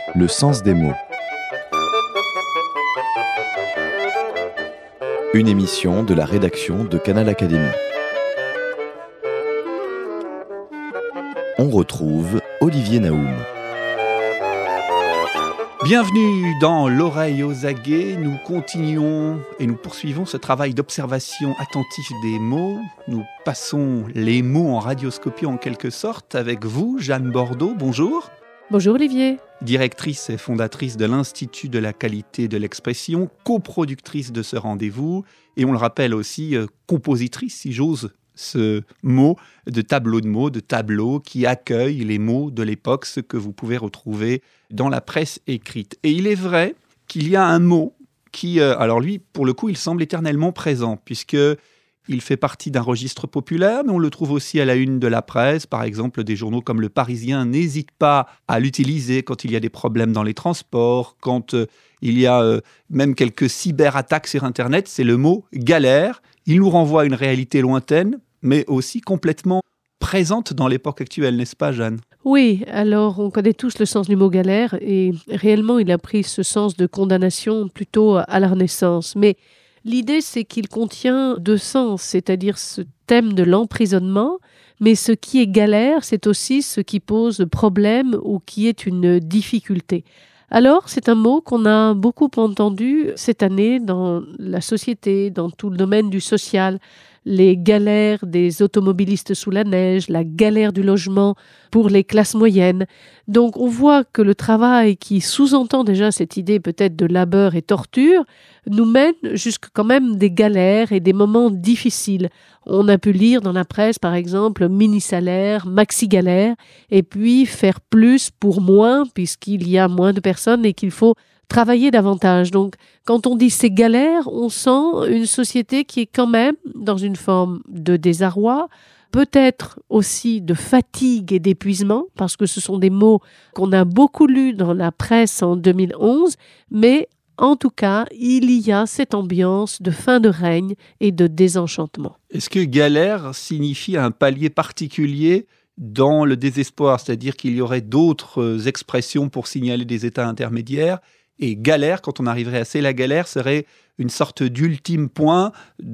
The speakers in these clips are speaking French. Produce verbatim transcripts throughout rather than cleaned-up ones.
Le sens des mots. Une émission de la rédaction de Canal Académie. On retrouve Olivier Naoum. Bienvenue dans l'oreille aux aguets. Nous continuons et nous poursuivons ce travail d'observation attentif des mots. Nous passons les mots en radioscopie en quelque sorte avec vous, Jeanne Bordeaux. Bonjour. Bonjour Olivier. Directrice et fondatrice de l'Institut de la qualité de l'expression, coproductrice de ce rendez-vous et on le rappelle aussi euh, compositrice, si j'ose ce mot, de tableau de mots, de tableau qui accueille les mots de l'époque, ce que vous pouvez retrouver dans la presse écrite. Et il est vrai qu'il y a un mot qui, euh, alors lui, pour le coup, il semble éternellement présent, puisqu'il fait partie d'un registre populaire, mais on le trouve aussi à la une de la presse. Par exemple, des journaux comme Le Parisien n'hésitent pas à l'utiliser quand il y a des problèmes dans les transports, quand euh, il y a euh, même quelques cyberattaques sur Internet. C'est le mot « galère ». Il nous renvoie à une réalité lointaine, mais aussi complètement présente dans l'époque actuelle, n'est-ce pas, Jeanne ? Oui, alors on connaît tous le sens du mot galère et réellement il a pris ce sens de condamnation plutôt à la Renaissance. Mais l'idée c'est qu'il contient deux sens, c'est-à-dire ce thème de l'emprisonnement, mais ce qui est galère, c'est aussi ce qui pose problème ou qui est une difficulté. Alors, c'est un mot qu'on a beaucoup entendu cette année dans la société, dans tout le domaine du social. Les galères des automobilistes sous la neige, la galère du logement pour les classes moyennes. Donc, on voit que le travail qui sous-entend déjà cette idée peut-être de labeur et torture nous mène jusqu'à quand même des galères et des moments difficiles. On a pu lire dans la presse, par exemple, mini-salaire, maxi-galère, et puis faire plus pour moins, puisqu'il y a moins de personnes et qu'il faut travailler davantage. Donc, quand on dit ces galères, on sent une société qui est quand même dans une forme de désarroi, peut-être aussi de fatigue et d'épuisement, parce que ce sont des mots qu'on a beaucoup lus dans la presse en deux mille onze, mais en tout cas, il y a cette ambiance de fin de règne et de désenchantement. Est-ce que galère signifie un palier particulier dans le désespoir, c'est-à-dire qu'il y aurait d'autres expressions pour signaler des états intermédiaires, et galère, quand on arriverait à c'est la galère, serait une sorte d'ultime point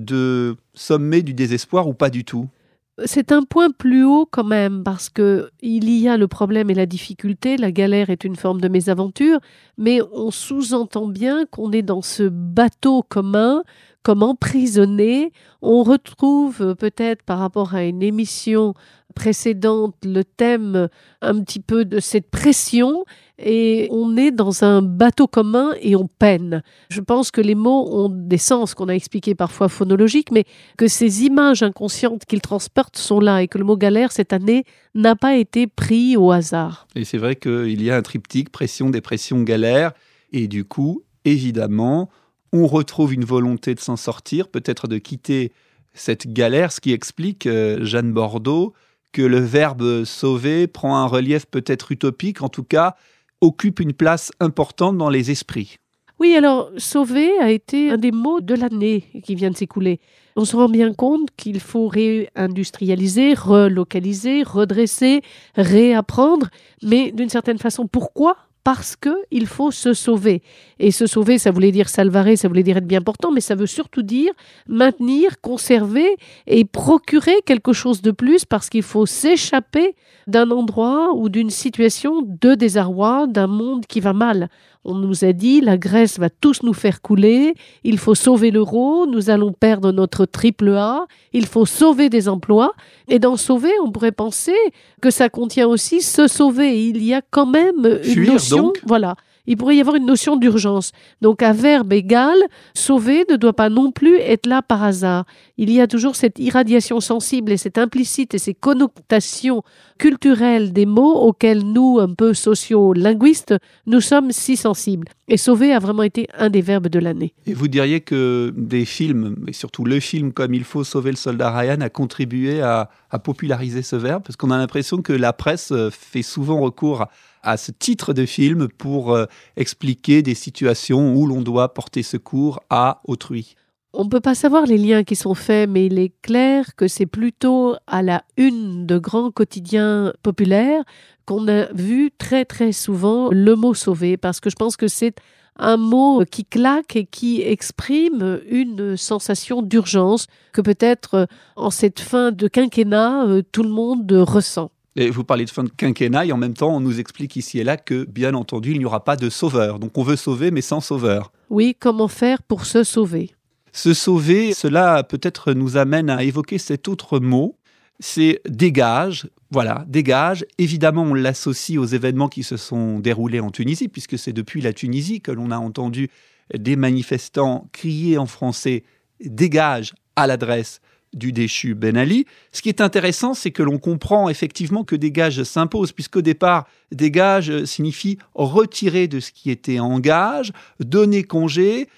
de sommet du désespoir ou pas du tout ? C'est un point plus haut quand même, parce que il y a le problème et la difficulté, la galère est une forme de mésaventure, mais on sous-entend bien qu'on est dans ce bateau commun, comme emprisonné. On retrouve peut-être par rapport à une émission précédente le thème un petit peu de cette pression, et on est dans un bateau commun et on peine. Je pense que les mots ont des sens qu'on a expliqués parfois phonologiques, mais que ces images inconscientes qu'ils transportent sont là et que le mot galère cette année n'a pas été pris au hasard. Et c'est vrai qu'il y a un triptyque, pression, dépression, galère, et du coup, évidemment, on retrouve une volonté de s'en sortir, peut-être de quitter cette galère, ce qui explique, euh, Jeanne Bordeaux, que le verbe « sauver » prend un relief peut-être utopique, en tout cas, occupe une place importante dans les esprits. Oui, alors, sauver a été un des mots de l'année qui vient de s'écouler. On se rend bien compte qu'il faut réindustrialiser, relocaliser, redresser, réapprendre, mais d'une certaine façon, pourquoi ? Parce qu'il faut se sauver. Et se sauver, ça voulait dire salvare, ça voulait dire être bien portant, mais ça veut surtout dire maintenir, conserver et procurer quelque chose de plus parce qu'il faut s'échapper d'un endroit ou d'une situation de désarroi, d'un monde qui va mal. On nous a dit, la Grèce va tous nous faire couler, il faut sauver l'euro, nous allons perdre notre triple A, il faut sauver des emplois. Et dans sauver, on pourrait penser que ça contient aussi se sauver. Il y a quand même une Fuir, notion, donc. voilà. Il pourrait y avoir une notion d'urgence. Donc, un verbe égal, sauver ne doit pas non plus être là par hasard. Il y a toujours cette irradiation sensible et cette implicite et ces connotations culturelles des mots auxquels nous, un peu sociolinguistes, nous sommes si sensibles. Et sauver a vraiment été un des verbes de l'année. Et vous diriez que des films, et surtout le film comme Il faut sauver le soldat Ryan, a contribué à, à populariser ce verbe ? Parce qu'on a l'impression que la presse fait souvent recours à à ce titre de film pour euh, expliquer des situations où l'on doit porter secours à autrui. On ne peut pas savoir les liens qui sont faits, mais il est clair que c'est plutôt à la une de grands quotidiens populaires qu'on a vu très très souvent le mot « sauver », parce que je pense que c'est un mot qui claque et qui exprime une sensation d'urgence que peut-être en cette fin de quinquennat, tout le monde ressent. Et vous parlez de fin de quinquennat et en même temps, on nous explique ici et là que, bien entendu, il n'y aura pas de sauveur. Donc on veut sauver, mais sans sauveur. Oui, comment faire pour se sauver ? Se sauver, cela peut-être nous amène à évoquer cet autre mot, c'est dégage. Voilà, dégage. Évidemment, on l'associe aux événements qui se sont déroulés en Tunisie, puisque c'est depuis la Tunisie que l'on a entendu des manifestants crier en français « dégage » à l'adresse du déchu Ben Ali. Ce qui est intéressant, c'est que l'on comprend effectivement que dégage s'impose, puisqu'au départ, dégage signifie retirer de ce qui était en gage, donner congé,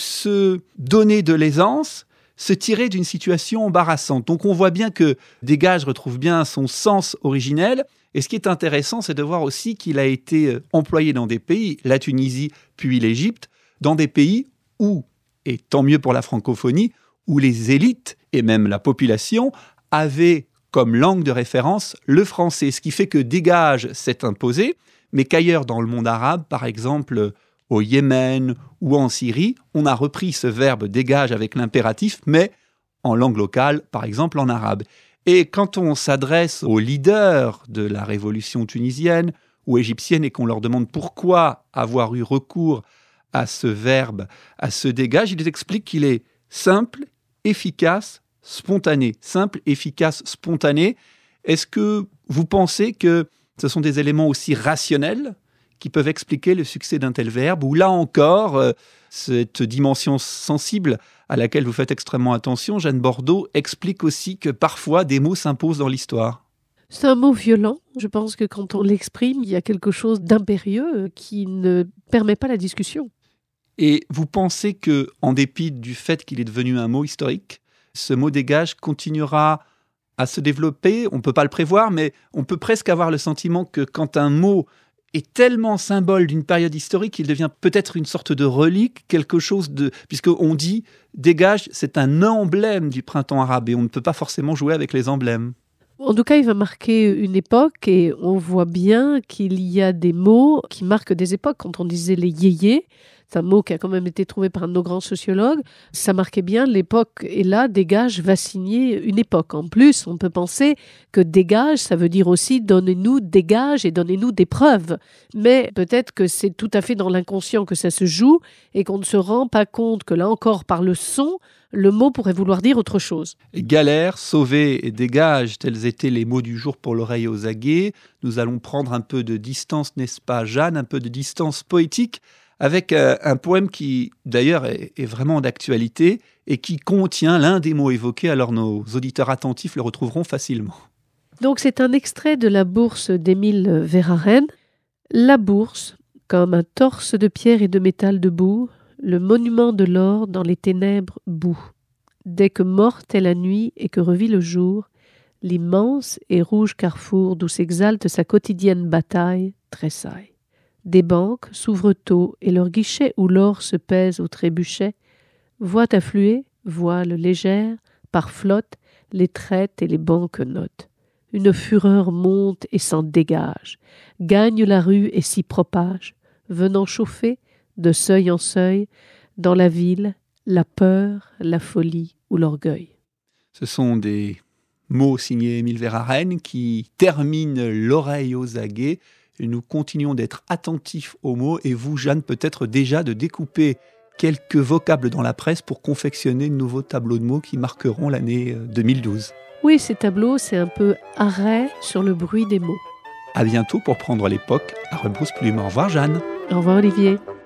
se donner de l'aisance, se tirer d'une situation embarrassante. Donc on voit bien que dégage retrouve bien son sens originel. Et ce qui est intéressant, c'est de voir aussi qu'il a été employé dans des pays, la Tunisie puis l'Égypte, dans des pays où, et tant mieux pour la francophonie, où les élites et même la population avaient comme langue de référence le français. Ce qui fait que dégage s'est imposé, mais qu'ailleurs dans le monde arabe, par exemple au Yémen ou en Syrie, on a repris ce verbe dégage avec l'impératif, mais en langue locale, par exemple en arabe. Et quand on s'adresse aux leaders de la révolution tunisienne ou égyptienne et qu'on leur demande pourquoi avoir eu recours à ce verbe, à ce dégage, ils expliquent qu'il est simple, efficace, spontané. Simple, efficace, spontané. Est-ce que vous pensez que ce sont des éléments aussi rationnels qui peuvent expliquer le succès d'un tel verbe, ou là encore, euh, cette dimension sensible à laquelle vous faites extrêmement attention, Jeanne Bordeaux, explique aussi que parfois des mots s'imposent dans l'histoire. C'est un mot violent. Je pense que quand on l'exprime, il y a quelque chose d'impérieux qui ne permet pas la discussion. Et vous pensez que, en dépit du fait qu'il est devenu un mot historique, ce mot dégage continuera à se développer? On ne peut pas le prévoir, mais on peut presque avoir le sentiment que quand un mot est tellement symbole d'une période historique, il devient peut-être une sorte de relique, quelque chose de... Puisqu'on dit dégage, c'est un emblème du printemps arabe et on ne peut pas forcément jouer avec les emblèmes. En tout cas, il va marquer une époque et on voit bien qu'il y a des mots qui marquent des époques. Quand on disait les yéyés, c'est un mot qui a quand même été trouvé par un de nos grands sociologues, ça marquait bien l'époque. Et là, dégage va signer une époque. En plus, on peut penser que dégage, ça veut dire aussi donnez-nous des gages et donnez-nous des preuves. Mais peut-être que c'est tout à fait dans l'inconscient que ça se joue et qu'on ne se rend pas compte que là encore, par le son, le mot pourrait vouloir dire autre chose. Galère, sauver et dégage, tels étaient les mots du jour pour l'oreille aux aguets. Nous allons prendre un peu de distance, n'est-ce pas, Jeanne, un peu de distance poétique avec euh, un poème qui, d'ailleurs, est, est vraiment d'actualité et qui contient l'un des mots évoqués, alors nos auditeurs attentifs le retrouveront facilement. Donc c'est un extrait de la bourse d'Émile Verhaeren. La bourse, comme un torse de pierre et de métal debout, le monument de l'or dans les ténèbres bout. Dès que morte est la nuit et que revit le jour, l'immense et rouge carrefour d'où s'exalte sa quotidienne bataille tressaille. Des banques s'ouvrent tôt et leurs guichets où l'or se pèse au trébuchet voient affluer, voiles légères, par flotte, les traites et les banques-notes. Une fureur monte et s'en dégage, gagne la rue et s'y propage, venant chauffer, de seuil en seuil, dans la ville, la peur, la folie ou l'orgueil. Ce sont des mots signés Émile Verhaeren qui terminent l'oreille aux aguets. Et nous continuons d'être attentifs aux mots et vous, Jeanne, peut-être déjà de découper quelques vocables dans la presse pour confectionner de nouveaux tableaux de mots qui marqueront l'année deux mille douze. Oui, ces tableaux, c'est un peu arrêt sur le bruit des mots. À bientôt pour prendre l'époque à rebrousse-plume. Au revoir, Jeanne. Au revoir, Olivier.